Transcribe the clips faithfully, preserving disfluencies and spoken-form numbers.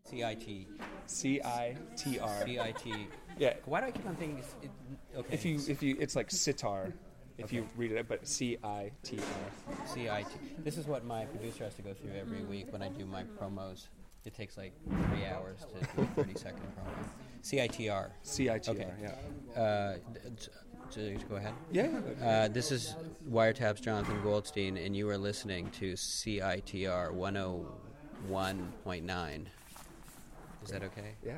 C I T. C I T R. C I T. Yeah. Why do I keep on thinking? It's, it, okay. If you if you it's like sitar. If Okay. you read it, but C I T R. C I T. This is what my producer has to go through every week when I do my promos. It takes like three hours to do a thirty second promo. C I T R. C I T R. Okay. Yeah. Uh, d- to, to go ahead. Yeah. yeah, go ahead. Uh, this is Wiretap's Jonathan Goldstein, and you are listening to C I T R one oh one point nine. Is that okay? Yeah.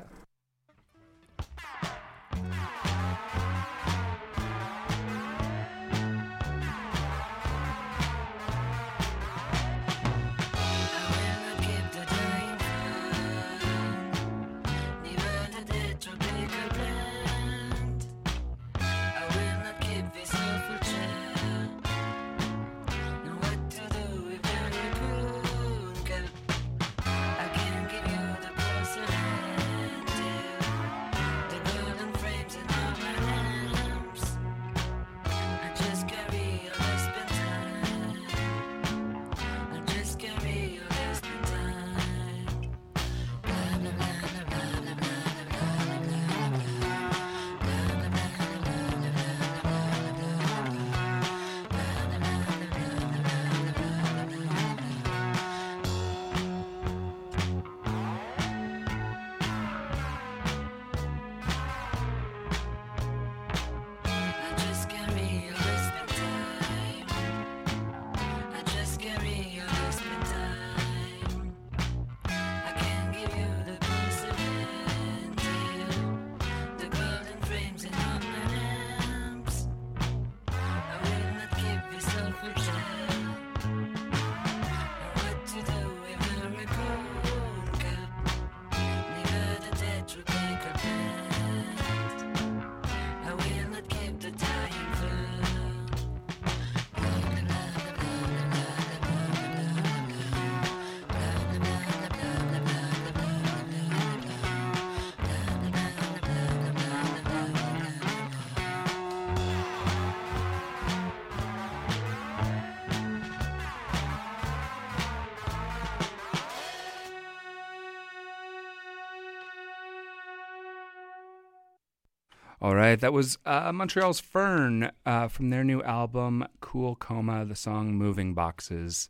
All right, that was uh, Montreal's Fern uh, from their new album, Cool Coma, the song Moving Boxes.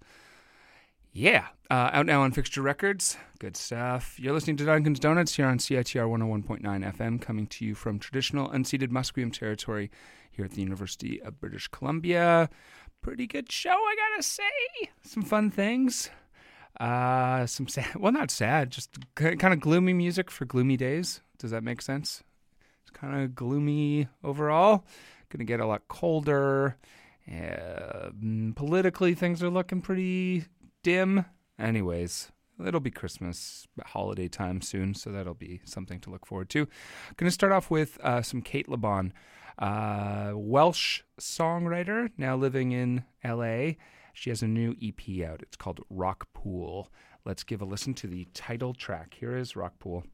Yeah, uh, out now on Fixture Records. Good stuff. You're listening to Dunkin's Donuts here on C I T R one oh one point nine F M, coming to you from traditional unceded Musqueam territory here at the University of British Columbia. Pretty good show, I gotta say. Some fun things. Uh, some sad, well, not sad, just kind of gloomy music for gloomy days. Does that make sense? Kind of gloomy overall. Going to get a lot colder. Uh, politically, things are looking pretty dim. Anyways, it'll be Christmas holiday time soon, so that'll be something to look forward to. Going to start off with uh, some Kate LeBon, uh, Welsh songwriter, now living in L A. She has a new E P out. It's called Rock Pool. Let's give a listen to the title track. Here is Rock Pool.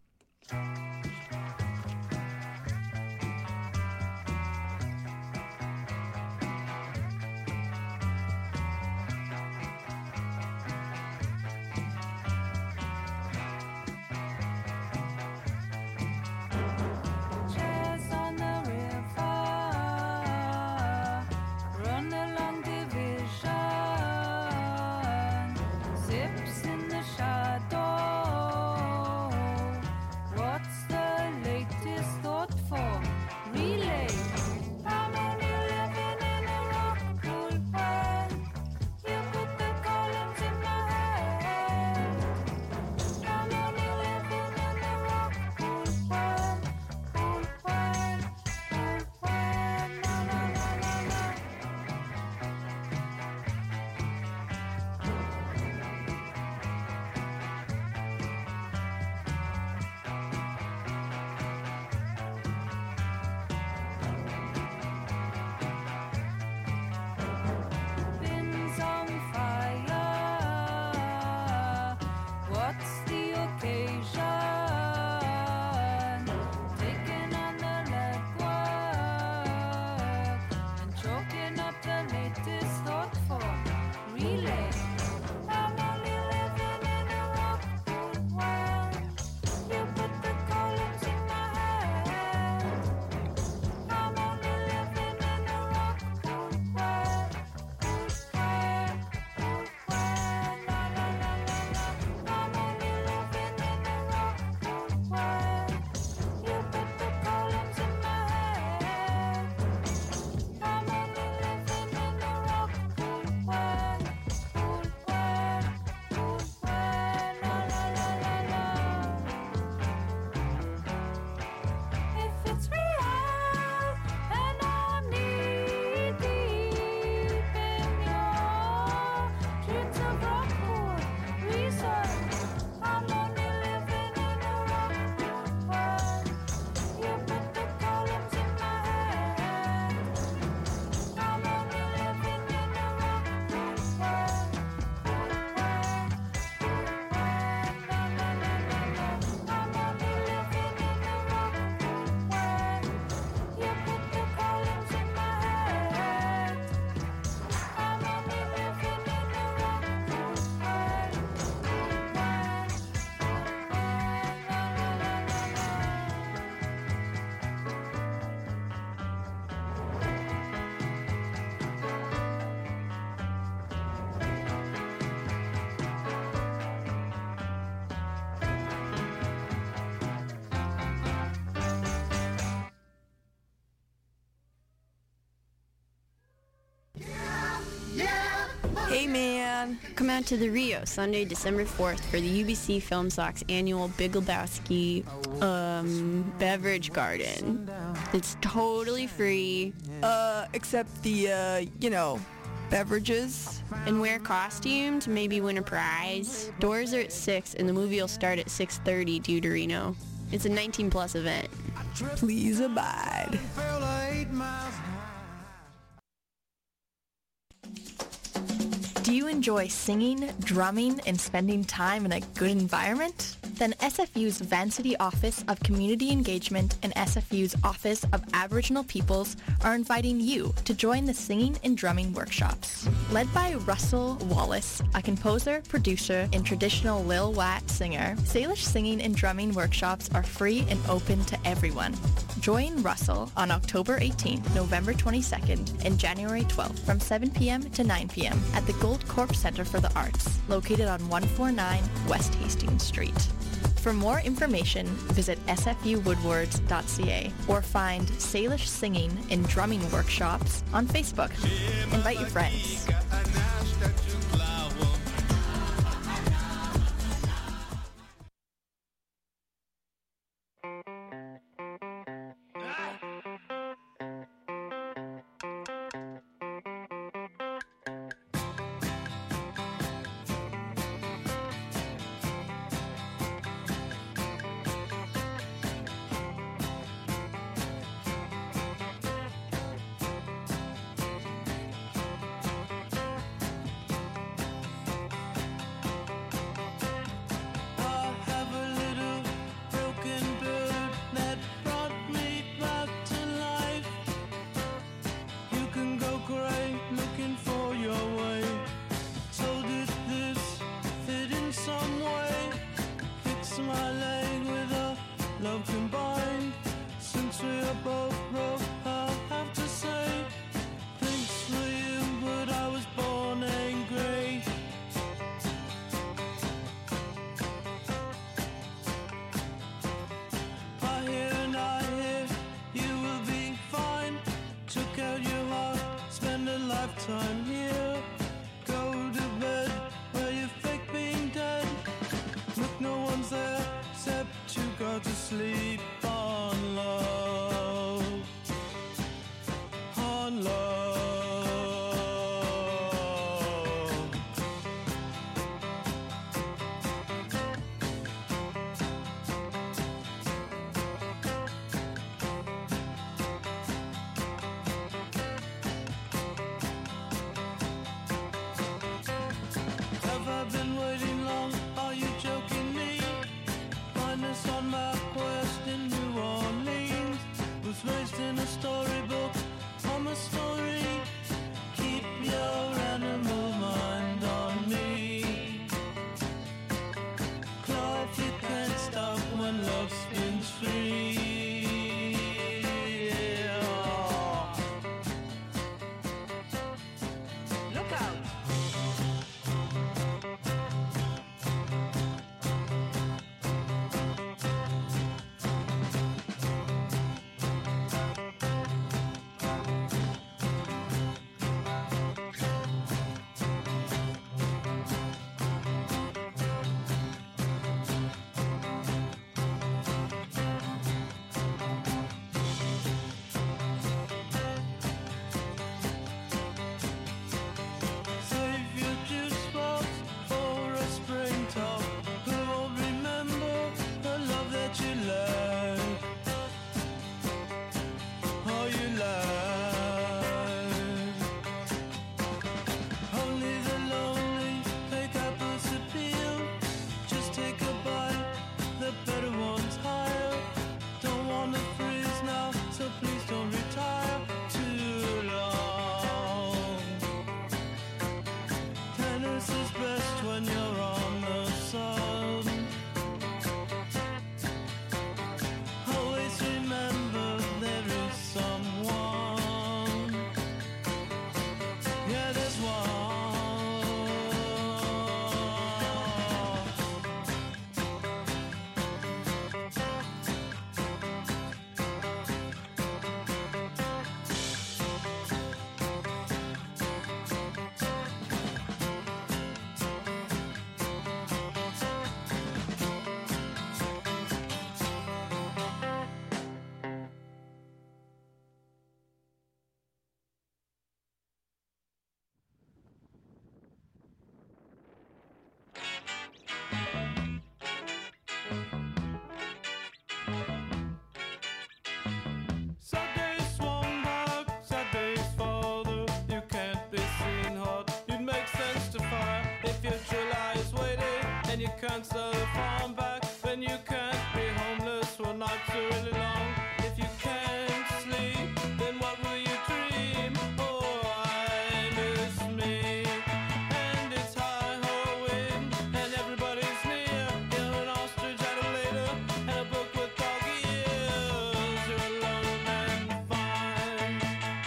Sips in the shadow. What's the Hey, man. Come out to the Rio Sunday, December fourth for the U B C Film Sock's annual Big Lebowski um, beverage garden. It's totally free. Uh, except the, uh, you know, beverages. And wear costume to maybe win a prize. Doors are at six and the movie will start at six thirty due to Reno. It's a nineteen plus event. Please abide. Do you enjoy singing, drumming, and spending time in a good environment? Then S F U's Vancity Office of Community Engagement and S F U's Office of Aboriginal Peoples are inviting you to join the singing and drumming workshops. Led by Russell Wallace, a composer, producer, and traditional Lil Wat singer, Salish singing and drumming workshops are free and open to everyone. Join Russell on October eighteenth, November twenty-second, and January twelfth from seven p.m. to nine p.m. at the Gold Corp Center for the Arts, located on one forty-nine West Hastings Street. For more information, visit s f u woodwards dot c a or find Salish singing and drumming workshops on Facebook. Invite your friends. Time here, go to bed where you fake being dead. Look, no one's there except you go to sleep on love, on love. Have I been waiting long? Are you joking me? Find us on MapQuest in New Orleans. come back, then you can't be homeless. Well, nights are really long. If you can't sleep, then what will you dream? Oh, I miss me. And it's high-ho wind, and everybody's near. You're an ostrich at a later, and a book with dog ears. You're alone and fine.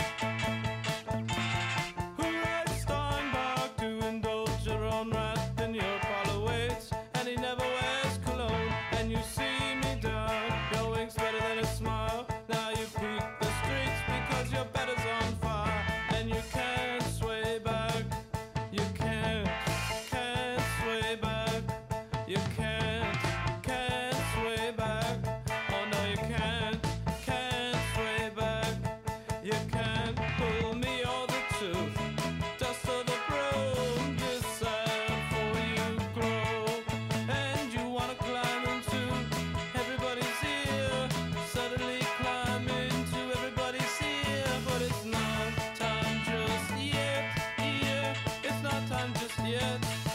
Who writes Steinbach to indulge your own wrath? Then your Apollo waits, and he never wears cologne. And you see me down, your wink's better than a smile. Now you peek the streets because your bed is on fire. And you can't sway back, you can't, can't sway back. You can't, can't sway back. Oh no, you can't, can't sway back. You can't pull me all the truth. Dust of the broom, this sad for you grow. And you wanna climb into everybody's ear. Suddenly climb into everybody's ear. But it's not time just yet, yeah. It's not time just yet.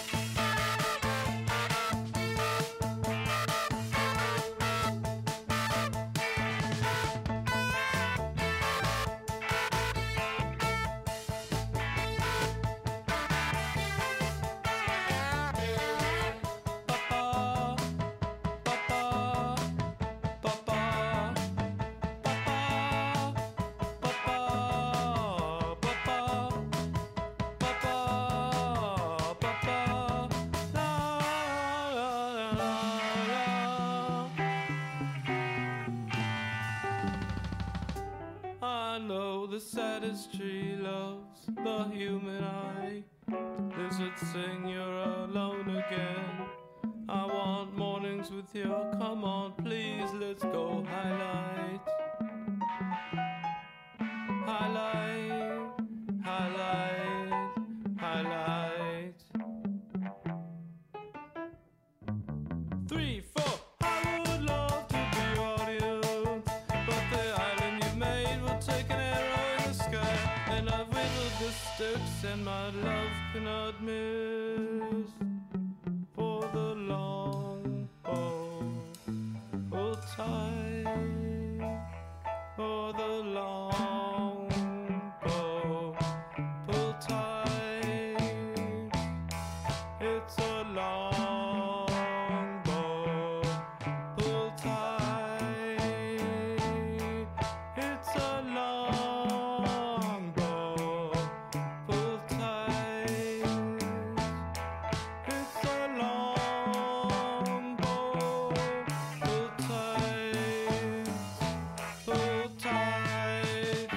Papa, papa, papa, papa, papa, papa, papa, papa, la, la, la, la. I know the saddest tree loves the human eye. Lizards sing, you're alone again. I want mornings with you. Come on, please, let's go highlight. Highlight, highlight, highlight. Three, four. I would love to be your audience, but the island you've made will take an arrow in the sky. And I've whittled the sticks, and my love cannot miss. For the long bow, hold tight. For the long bow, pull tight. It's a long bow, pull tight. It's a long bow, pull tight. It's a long bow, pull tight, pull tight.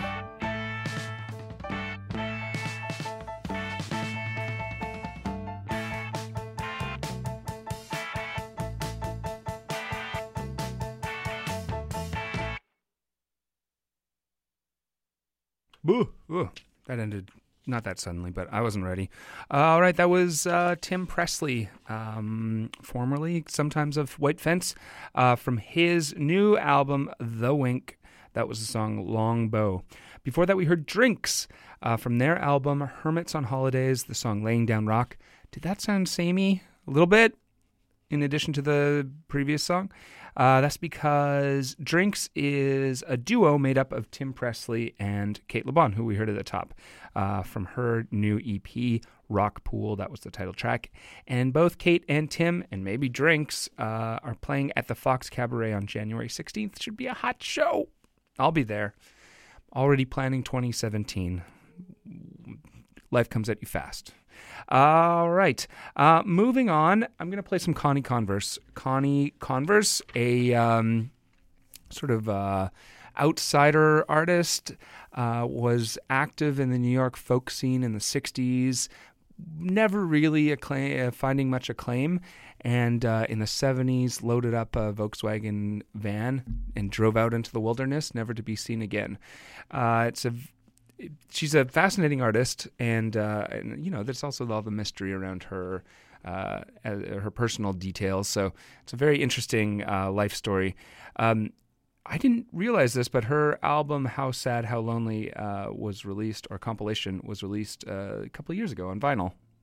Boo. Ooh, that ended not that suddenly, but I wasn't ready. Uh, all right, that was uh, Tim Presley, um, formerly sometimes of White Fence, uh, from his new album, The Wink. That was the song Long Bow. Before that, we heard Drinks uh, from their album Hermits on Holidays, the song Laying Down Rock. Did that sound samey? A little bit, in addition to the previous song? Uh, that's because Drinks is a duo made up of Tim Presley and Kate LeBon, who we heard at the top, uh, from her new E P, Rock Pool. That was the title track. And both Kate and Tim, and maybe Drinks, uh, are playing at the Fox Cabaret on January sixteenth. Should be a hot show. I'll be there. Already planning twenty seventeen. Life comes at you fast. All right. Uh, moving on, I'm going to play some Connie Converse. Connie Converse, a um, sort of uh, outsider artist, uh, was active in the New York folk scene in the sixties, never really acclaim, uh, finding much acclaim, and uh, in the seventies loaded up a Volkswagen van and drove out into the wilderness, never to be seen again. Uh, it's a She's a fascinating artist, and, uh, and you know, there's also all the mystery around her, uh, her personal details. So it's a very interesting uh, life story. Um, I didn't realize this, but her album "How Sad, How Lonely" uh, was released, or compilation was released uh, a couple of years ago on vinyl.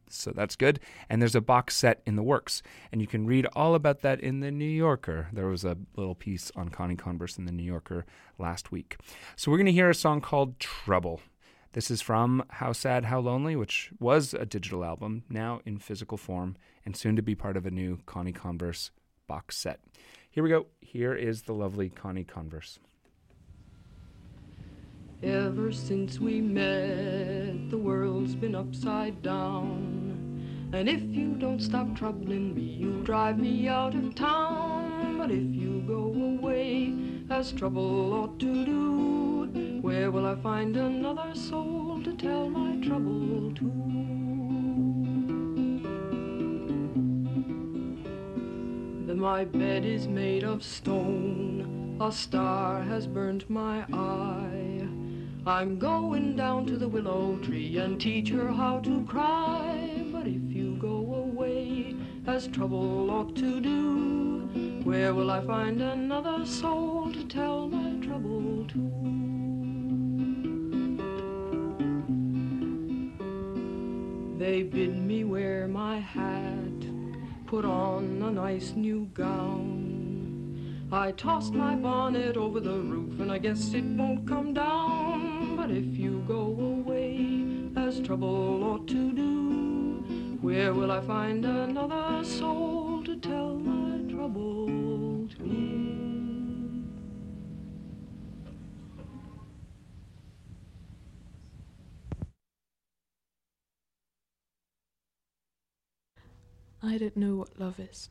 So that's good. And there's a box set in the works. And you can read all about that in The New Yorker. There was a little piece on Connie Converse in The New Yorker last week. So we're going to hear a song called Trouble. This is from How Sad, How Lonely, which was a digital album, now in physical form, and soon to be part of a new Connie Converse box set. Here we go. Here is the lovely Connie Converse. Ever since we met, the world's been upside down. And if you don't stop troubling me, you'll drive me out of town. But if you go away, as trouble ought to do, where will I find another soul to tell my trouble to? Then my bed is made of stone, a star has burnt my eye. I'm going down to the willow tree and teach her how to cry. But if you go away, as trouble ought to do, where will I find another soul to tell my trouble to? They bid me wear my hat, put on a nice new gown. I tossed my bonnet over the roof and I guess it won't come down. But if you go away, as trouble ought to do, where will I find another soul to tell my trouble to? I don't know what love is.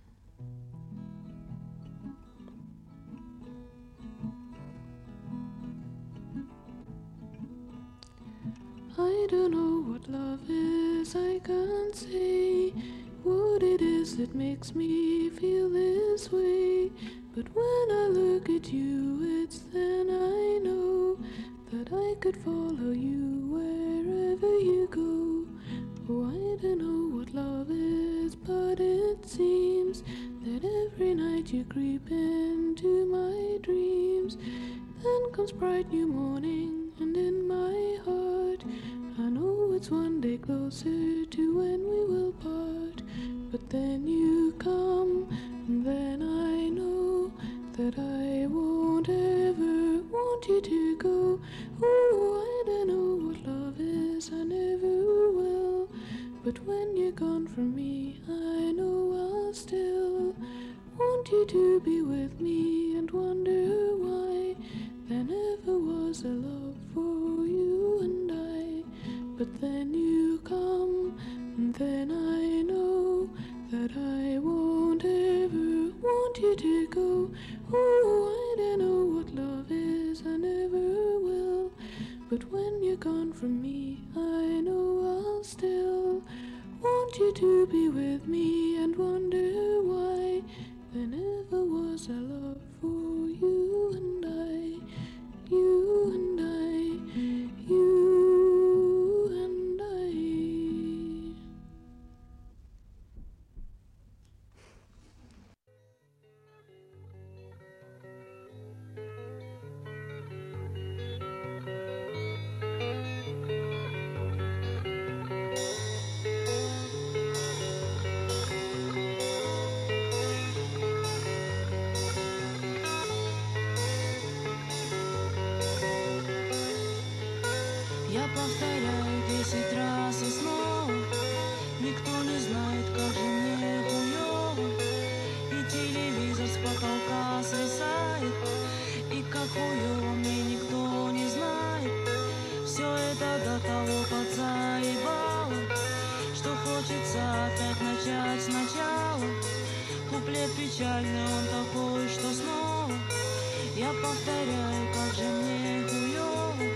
I don't know what love is, I can't say what it is that makes me feel this way. But when I look at you, it's then I know that I could follow you wherever you go. Oh, I don't know what love is, but it seems that every night you creep into my dreams. Then comes bright new morning, and in my heart I know it's one day closer to when we will part. But then you come, and then I know that I won't ever want you to go. Oh, I don't know what love is, I never will. But when you're gone from me, I know I'll still want you to be with me and wonder why there never was a love for you and I. But then you come, and then I know that I won't ever want you to go. Oh, I don't know what love is, I never will. But when you're gone from me, I know I'll still want you to be with me and wonder why there never was a love for you and I, you and I, you and I. Я повторяю десять раз и снова. Никто не знает, как же мне хуёво. И телевизор с потолка свисает. И как хуёво мне никто не знает. Все это до того подзаебало, что хочется опять начать сначала. Куплет печальный, он такой, что снова я повторяю, как же мне хуёво.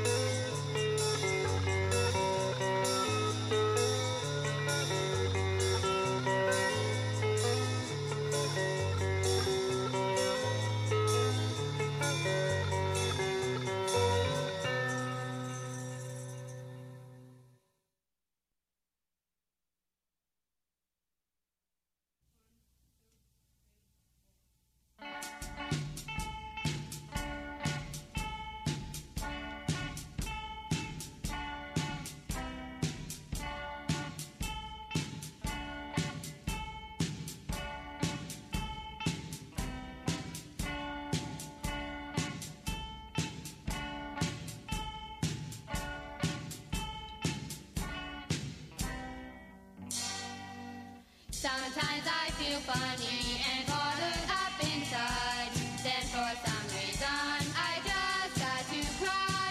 Sometimes I feel funny and bothered up inside. Then for some reason I just got to cry.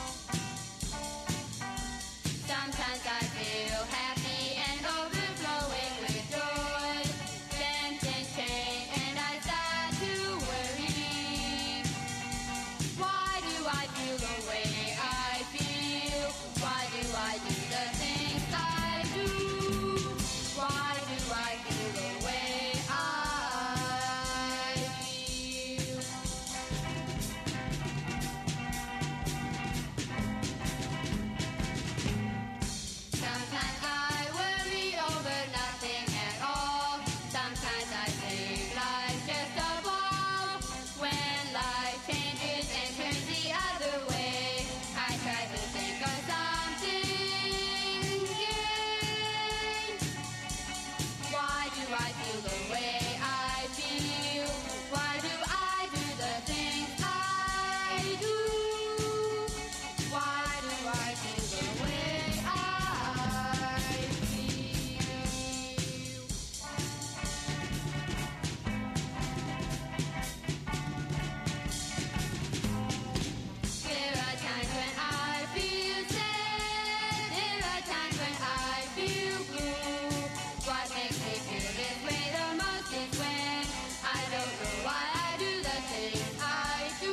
Sometimes I feel happy and overflowing with joy. Then things change and I start to worry. Why do I feel the way I feel? Why do I do the things I do? Why do I feel the way I feel? Sometimes I worry over nothing at all. Sometimes I think life's just a ball. When life changes and turns the other way, I try to think of something good. Why do I feel the way I feel? Why do I do the things I do? Why do I feel the way I feel? There are times when I feel sad. There are times when I feel blue. What makes me feel this way the most is when I don't know why I do the things I do.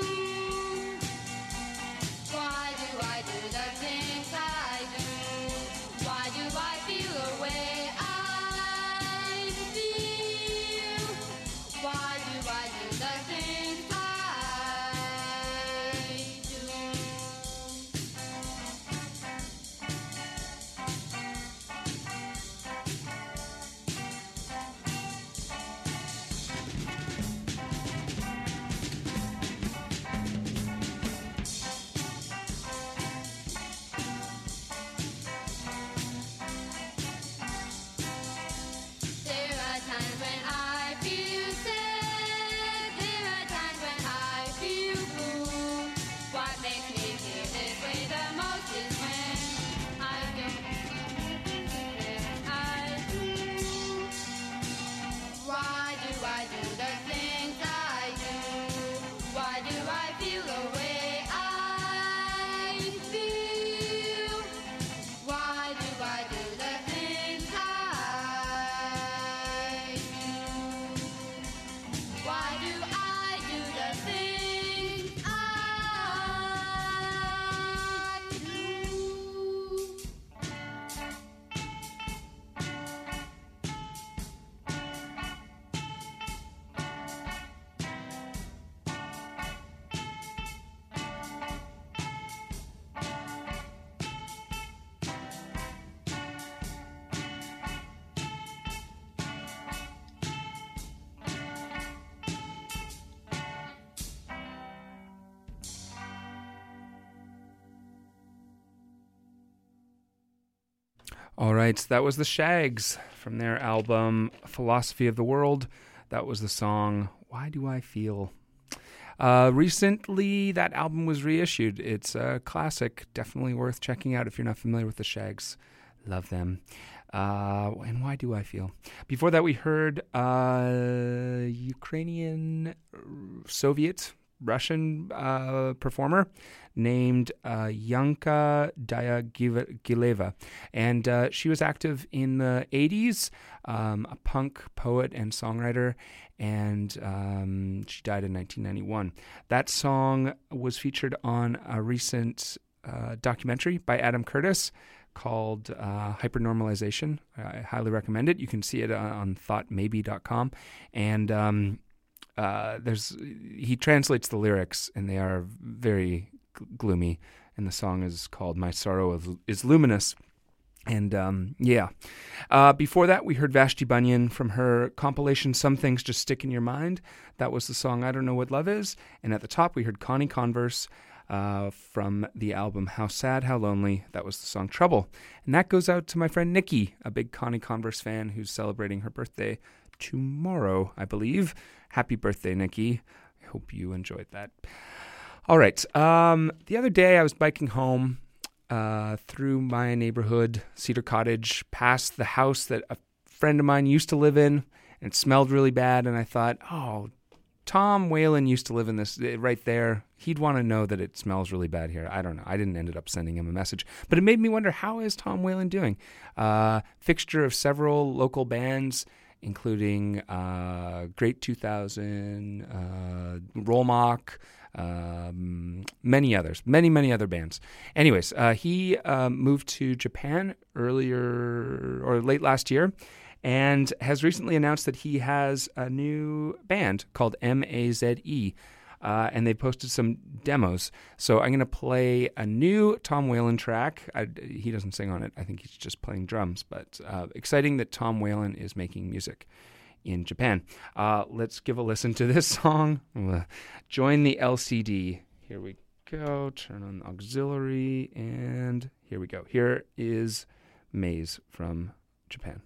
Why do I do the things I do? Why do I feel the way I feel? Why do I do the things I do? There are times when I feel sad. There are times when I feel blue. What makes me feel this way the most is when I don't do the things I do. Why do I do the things I do? Why do I feel the way I feel? Why do I do the things I do? Why do I do the things All right, that was the Shags from their album Philosophy of the World. That was the song Why Do I Feel? Uh, recently, that album was reissued. It's a classic, definitely worth checking out if you're not familiar with the Shags. Love them. Uh, and Why Do I Feel? Before that, we heard uh, Ukrainian, Soviet, Russian uh, performer named uh, Yanka Diagileva. And uh, she was active in the eighties, um, a punk poet and songwriter, and um, she died in nineteen ninety-one. That song was featured on a recent uh, documentary by Adam Curtis called uh, Hypernormalization. I highly recommend it. You can see it on thought maybe dot com. And um, uh, there's he translates the lyrics, and they are very gloomy, and the song is called My Sorrow is Luminous. And um, yeah, uh, before that we heard Vashti Bunyan from her compilation Some Things Just Stick in Your Mind. That was the song I Don't Know What Love Is. And at the top we heard Connie Converse uh, from the album How Sad, How Lonely. That was the song Trouble. And that goes out to my friend Nikki, a big Connie Converse fan who's celebrating her birthday tomorrow, I believe. Happy birthday, Nikki. I hope you enjoyed that. All right. Um, the other day I was biking home uh, through my neighborhood, Cedar Cottage, past the house that a friend of mine used to live in, and it smelled really bad, and I thought, oh, Tom Whalen used to live in this right there. He'd want to know that it smells really bad here. I don't know. I didn't end up sending him a message. But it made me wonder, how is Tom Whalen doing? Uh, fixture of several local bands, including uh, Great two thousand, uh, Roll Mock, um, many others, many, many other bands. Anyways, uh, he uh, moved to Japan earlier or late last year, and has recently announced that he has a new band called M A Z E, uh, and they posted some demos. So I'm going to play a new Tom Whalen track. I, he doesn't sing on it. I think he's just playing drums, but uh, exciting that Tom Whalen is making music in Japan. Uh, let's give a listen to this song. Join the L C D. Here we go. Turn on auxiliary, and here we go. Here is Maze from Japan.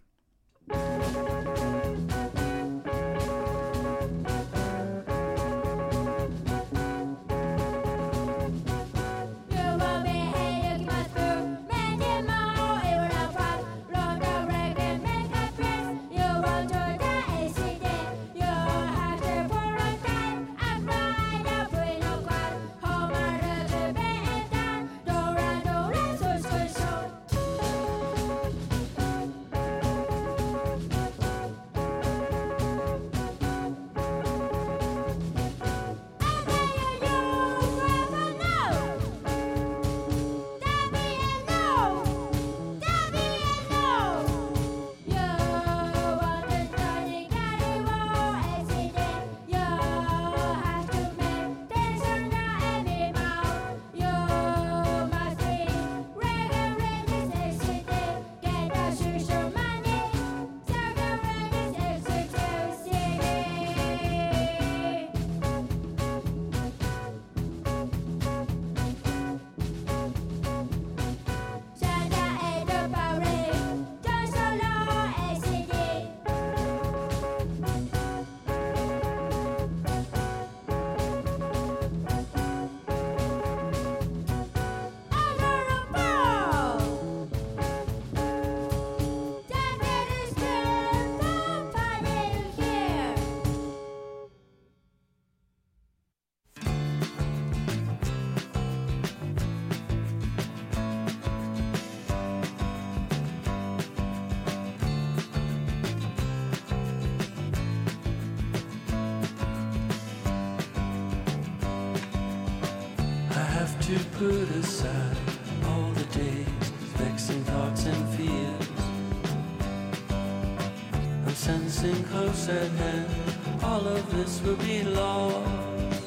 To put aside all the days, vexing thoughts and fears. I'm sensing close at hand, all of this will be lost.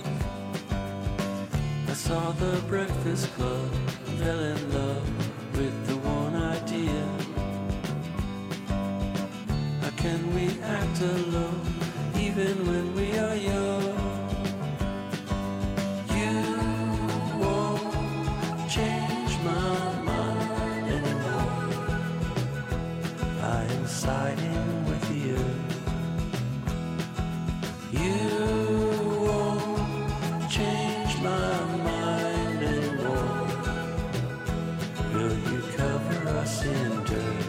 I saw the Breakfast Club, fell in love with the one idea. How can we act alone, even when we are young? Change my mind anymore. I am siding with you. You won't change my mind anymore. Will you cover us in dirt?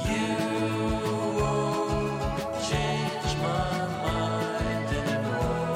Change my mind anymore.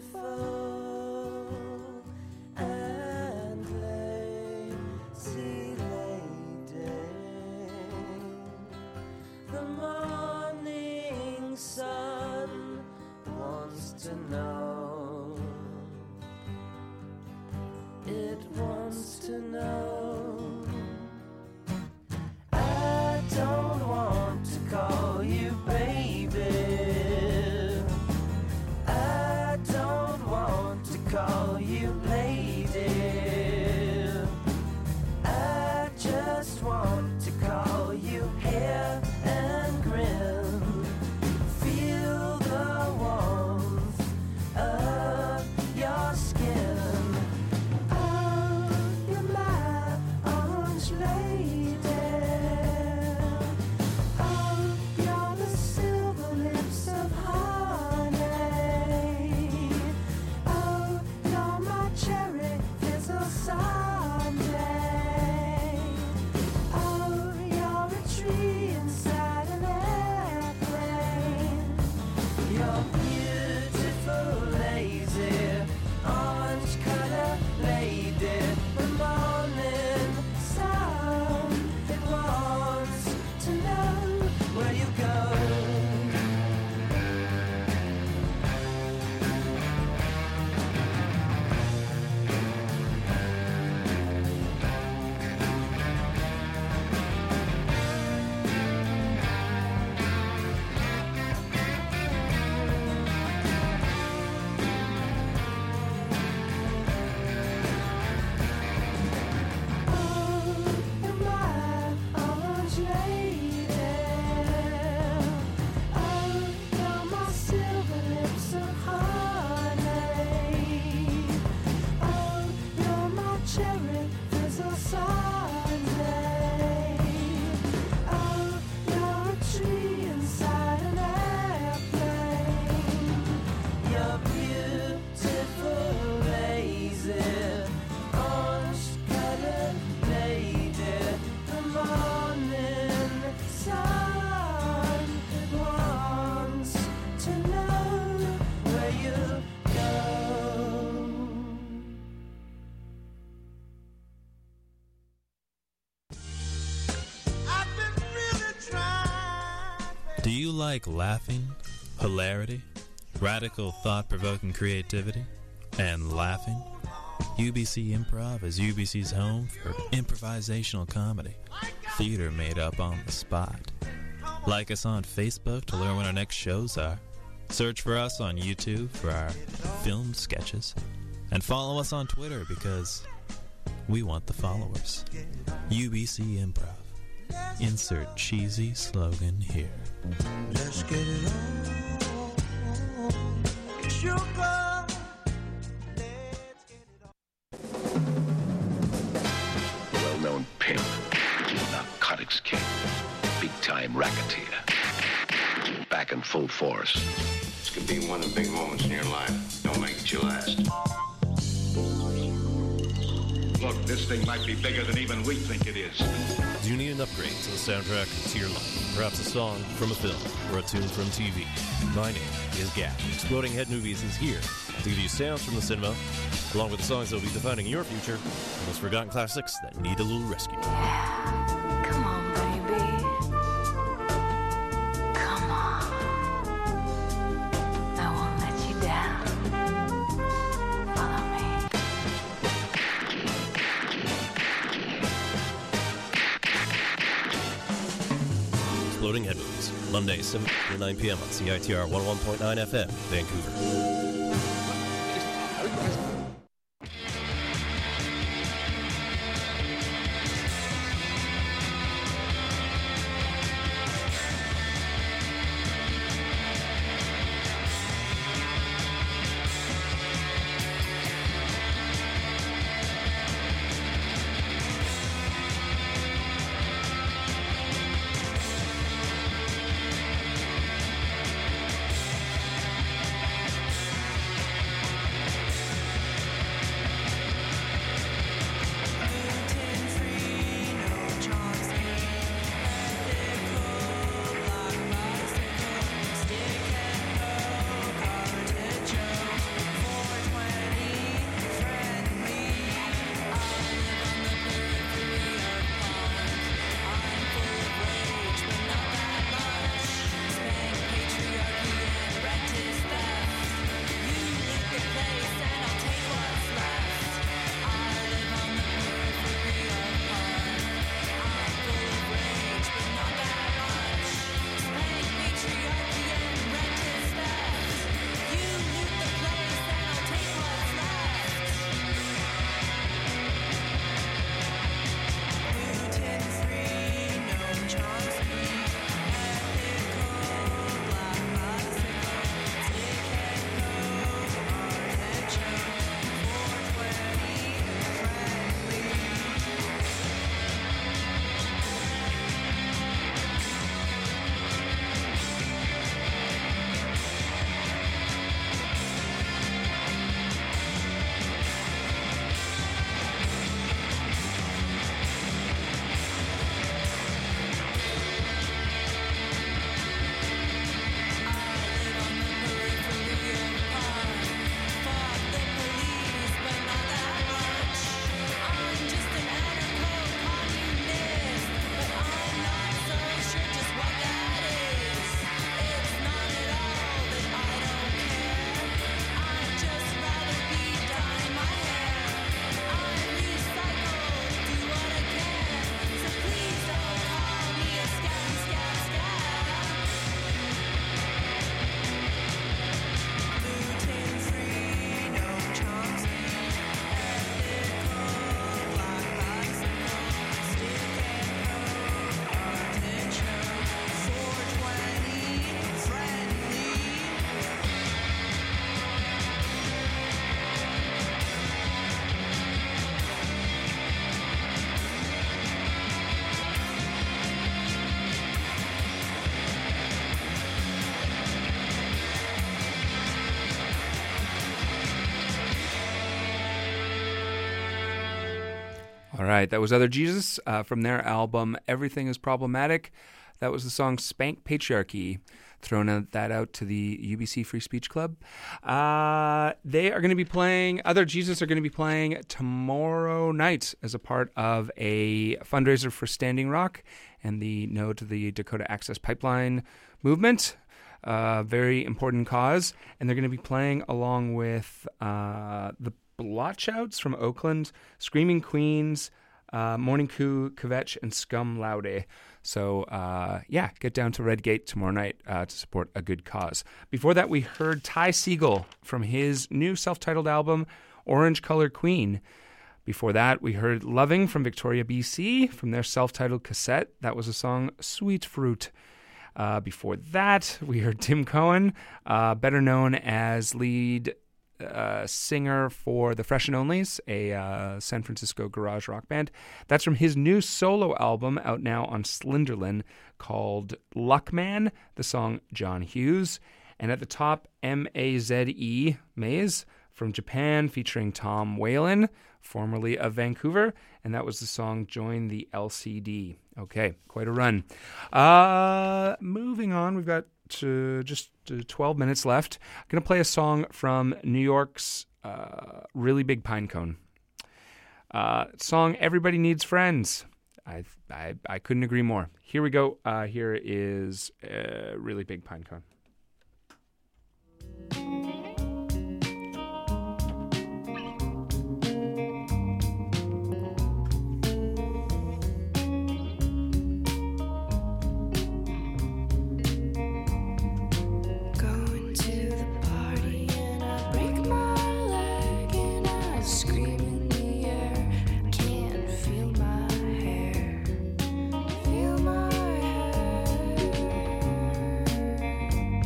beautiful and lazy lady. The morning sun wants to know. It wants to know. I don't want to call you baby. I don't want to call you lady. I just want to call you hair and grin. Feel the warmth of your skin. Oh, you're my orange lady. Oh, you're the silver lips of honey. Oh, you're my cherry fizzle sundae. Oh, you're a tree inside an airplane. You're beautiful, lazy, orange color lady. The morning sun, it wants to know where you go. Oh, you're my orange lady. Oh, you're my silver lips of honey. Oh, you're my cherry fizzle sundae. Oh, you're a tree inside an airplane. You're beautiful, lazy, orange colored lady. The morning sun wants to know where you go. I've been really trying. Do you like laughing, hilarity, radical thought-provoking creativity, and laughing? U B C Improv is U B C's home for improvisational comedy, theater made up on the spot. Like us on Facebook to learn when our next shows are. Search for us on YouTube for our filmed sketches. And follow us on Twitter because we want the followers. U B C Improv. Insert cheesy slogan here. Let's get it on. Sugar. Let's get it on. Well-known pimp, narcotics king, big-time racketeer, back in full force. This could be one of the big moments in your life. Don't make it your last. Look, this thing might be bigger than even we think it is. Do you need an upgrade to the soundtrack to your life? Perhaps a song from a film or a tune from T V? My name is Gap. Exploding Head Movies is here to give you sounds from the cinema, along with the songs that will be defining your future, and those forgotten classics that need a little rescue. Come on, baby. Come on. I won't let you down. Follow me. Exploding Head Movies, Monday, seven to nine p.m. on C I T R one oh one point nine F M, Vancouver. All right, that was Other Jesus uh, from their album Everything is Problematic. That was the song Spank Patriarchy. Throwing that out to the U B C Free Speech Club. Uh, they are going to be playing, Other Jesus are going to be playing tomorrow night as a part of a fundraiser for Standing Rock and the No to the Dakota Access Pipeline movement. Uh, very important cause. And they're going to be playing along with uh, the Blotchouts from Oakland, Screaming Queens, uh, Morning Coup, Kvetch, and Scum Laude. So, uh, yeah, get down to Red Gate tomorrow night uh, to support a good cause. Before that, we heard Ty Segall from his new self-titled album, Orange Color Queen. Before that, we heard Loving from Victoria, B C, from their self-titled cassette. That was a song, Sweet Fruit. Uh, before that, we heard Tim Cohen, uh, better known as lead Uh, singer for the Fresh and Onlys, a uh, San Francisco garage rock band. That's from his new solo album out now on Slenderlin called Luckman, the song John Hughes. And at the top, M A Z E, Maze, from Japan, featuring Tom Whalen, formerly of Vancouver, and that was the song Join the L C D. Okay, quite a run. Uh, moving on, we've got to just uh, twelve minutes left. I'm going to play a song from New York's uh, Really Big Pinecone. Uh, song Everybody Needs Friends. I, I I couldn't agree more. Here we go. Uh, here is uh, Really Big Pinecone. Feel my hair.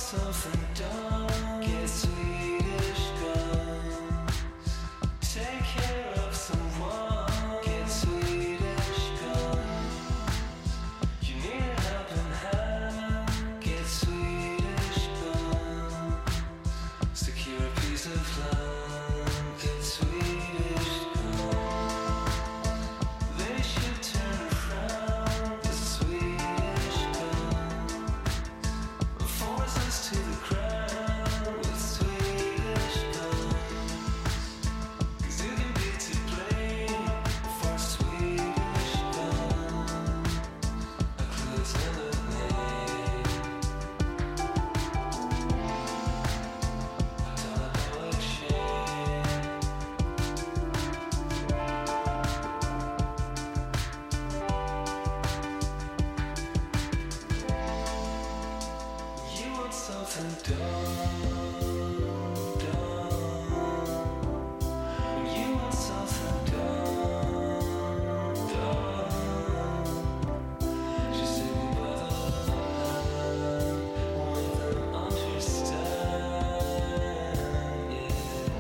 something done, get Swedish guns. Take care of someone, get Swedish guns. You need a helping hand, get Swedish guns. Secure a piece of land, get Swedish guns. They should turn around the Swedish guns. Force us to the ground with Swedish guns. 'Cause you can be to blame for Swedish guns. A clue's in the name. A double shame. You want something done, done. You want something done, done. She said me by the line, with an understand, yeah.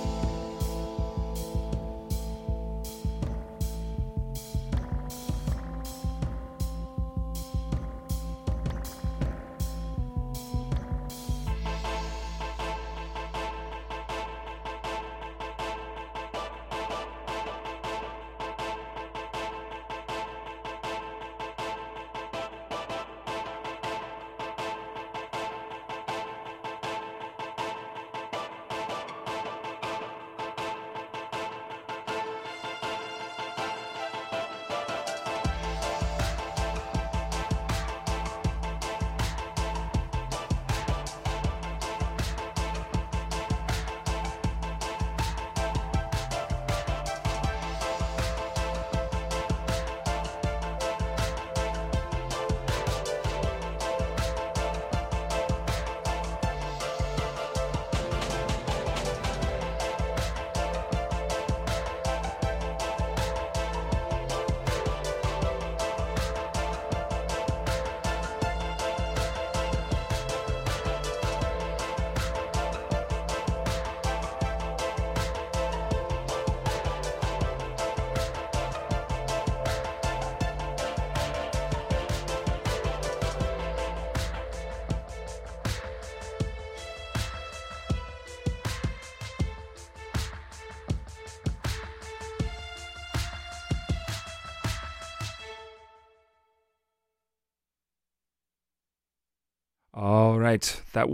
All right. That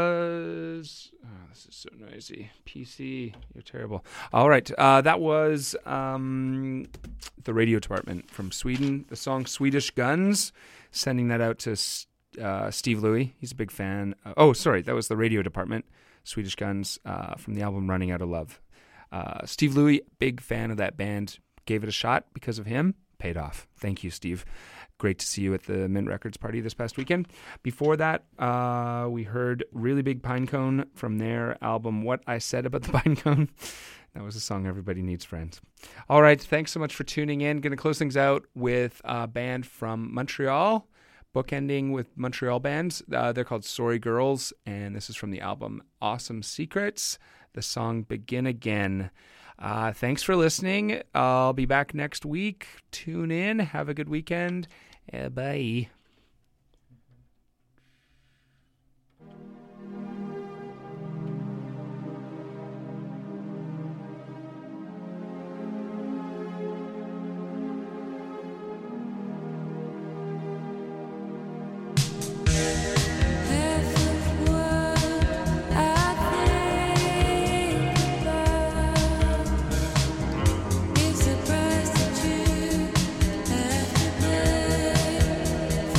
was. Oh, this is so noisy. P C, you're terrible. All right. Uh, that was um, the radio department from Sweden. The song Swedish Guns. Sending that out to uh, Steve Louie. He's a big fan. Uh, oh, sorry. That was the radio department. Swedish Guns uh, from the album Running Out of Love. Uh, Steve Louie, big fan of that band. Gave it a shot because of him. Paid off. Thank you, Steve. Great to see you at the Mint Records party this past weekend. Before that, uh, we heard Really Big Pinecone from their album What I Said About the Pinecone. That was a song Everybody Needs Friends. All right, thanks so much for tuning in. Going to close things out with a band from Montreal, bookending with Montreal bands. Uh, they're called Sorry Girls, and this is from the album Awesome Secrets, the song Begin Again. Uh, thanks for listening. I'll be back next week. Tune in. Have a good weekend. Uh, bye. Surprise that you have to play.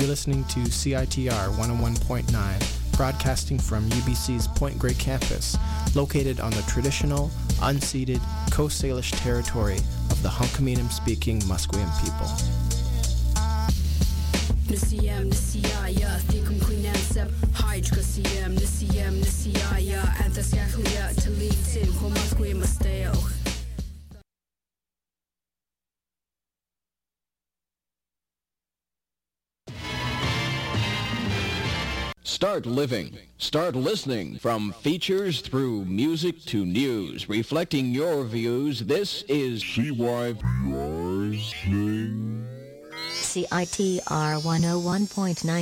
You're listening to C I T R one oh one point nine, broadcasting from U B C's Point Grey campus, located on the traditional, unceded Coast Salish territory of the Hunkaminam-speaking Musqueam people. Nisiyam nisiyaya thikum queenam sep hydra siyam nisiyam nisiyaya antaskaklia talitin homasque masteo. Start living. Start listening. From features through music to news, reflecting your views. This is C Y T R. C I T R one oh one point nine.